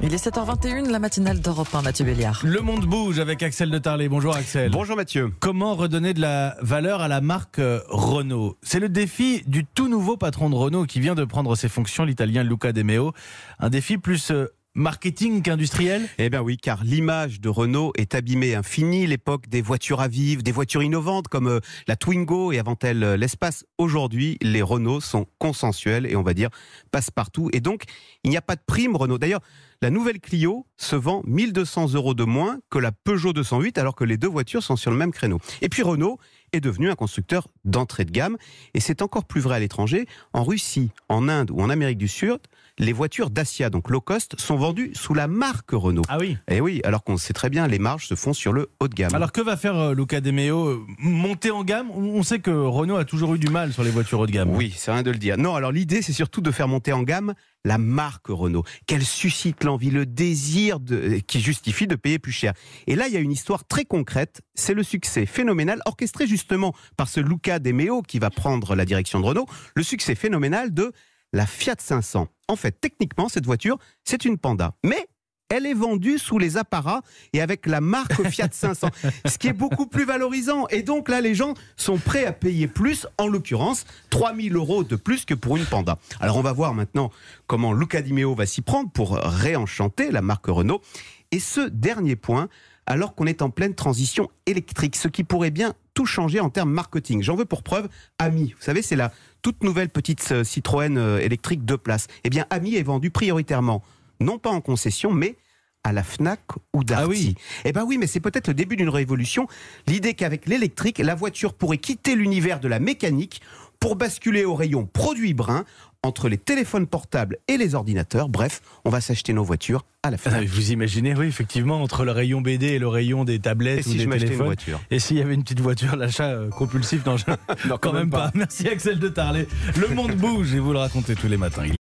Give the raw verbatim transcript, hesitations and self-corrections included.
Il est sept heures vingt et une, la matinale d'Europe un, Mathieu Béliard. Le monde bouge avec Axel de Tarlet. Bonjour Axel. Bonjour Mathieu. Comment redonner de la valeur à la marque Renault? C'est le défi du tout nouveau patron de Renault qui vient de prendre ses fonctions, l'Italien Luca De Meo. Un défi plus marketing qu'industriel? Eh bien oui, car l'image de Renault est abîmée. Hein. Fini l'époque des voitures à vivre, des voitures innovantes comme euh, la Twingo et avant elle euh, l'Espace. Aujourd'hui, les Renault sont consensuels et on va dire passe-partout. Et donc, il n'y a pas de prime Renault. D'ailleurs, la nouvelle Clio se vend mille deux cents euros de moins que la Peugeot deux cent huit alors que les deux voitures sont sur le même créneau. Et puis Renault est devenu un constructeur d'entrée de gamme et c'est encore plus vrai à l'étranger. En Russie, en Inde ou en Amérique du Sud, les voitures Dacia, donc low cost, sont vendues sous la marque Renault. Ah oui. Et oui, alors qu'on sait très bien, les marges se font sur le haut de gamme. Alors que va faire euh, Luca De Meo? Monter en gamme? On sait que Renault a toujours eu du mal sur les voitures haut de gamme. Oui, c'est rien de le dire. Non, alors l'idée, c'est surtout de faire monter en gamme la marque Renault, qu'elle suscite l'envie, le désir de, qui justifie de payer plus cher. Et là, il y a une histoire très concrète, c'est le succès phénoménal, orchestré justement par ce Luca De Meo qui va prendre la direction de Renault, le succès phénoménal de la Fiat cinq cents. En fait, techniquement, cette voiture, c'est une Panda. Mais elle est vendue sous les apparats et avec la marque Fiat cinq cents, ce qui est beaucoup plus valorisant. Et donc là, les gens sont prêts à payer plus, en l'occurrence, trois mille euros de plus que pour une Panda. Alors on va voir maintenant comment Luca De Meo va s'y prendre pour réenchanter la marque Renault. Et ce dernier point, alors qu'on est en pleine transition électrique, ce qui pourrait bien tout changer en termes marketing. J'en veux pour preuve Ami. Vous savez, c'est la toute nouvelle petite Citroën électrique deux places. Eh bien, Ami est vendue prioritairement, non pas en concession, mais à la Fnac ou Darty. Ah oui. Eh bien oui, mais c'est peut-être le début d'une révolution. L'idée qu'avec l'électrique, la voiture pourrait quitter l'univers de la mécanique pour basculer au rayon produits bruns entre les téléphones portables et les ordinateurs. Bref, on va s'acheter nos voitures à la Fnac. Vous imaginez, oui, effectivement, entre le rayon B D et le rayon des tablettes Et ou si des je m'achetais une téléphones. voiture? Et s'il y avait une petite voiture, l'achat euh, compulsif, non, je... non, quand même pas. Merci Axel de Tarlet. Le monde bouge et vous le racontez tous les matins.